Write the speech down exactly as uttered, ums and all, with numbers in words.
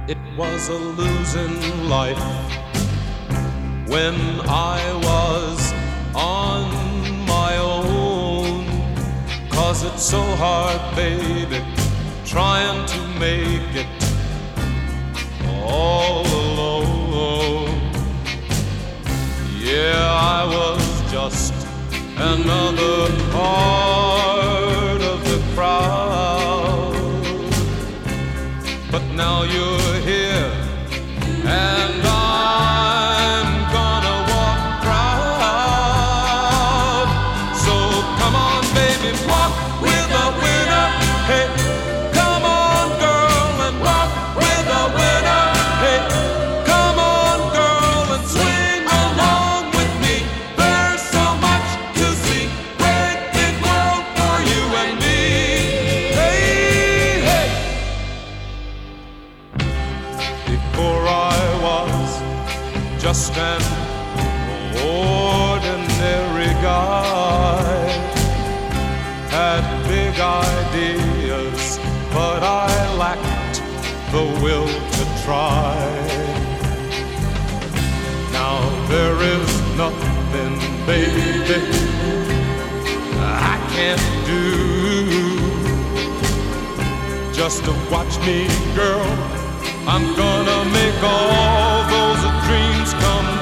It was a losing life when I was on my own. 'Cause it's so hard, baby, trying to make it all alone. Yeah, I was just another part of the crowd. But now you're here, and I'm gonna walk proud. So come on, baby, walk with a winner. Hey, come on, girl, and walk with a winner. Hey, come on, girl, and swing along with me. There's so much to see, great big world for you and me. Hey, hey. Before I was just an ordinary guy, had big ideas, but I lacked the will to try. Now there is nothing, baby, I can't do. Just to watch me, girl, I'm gonna make all those dreams come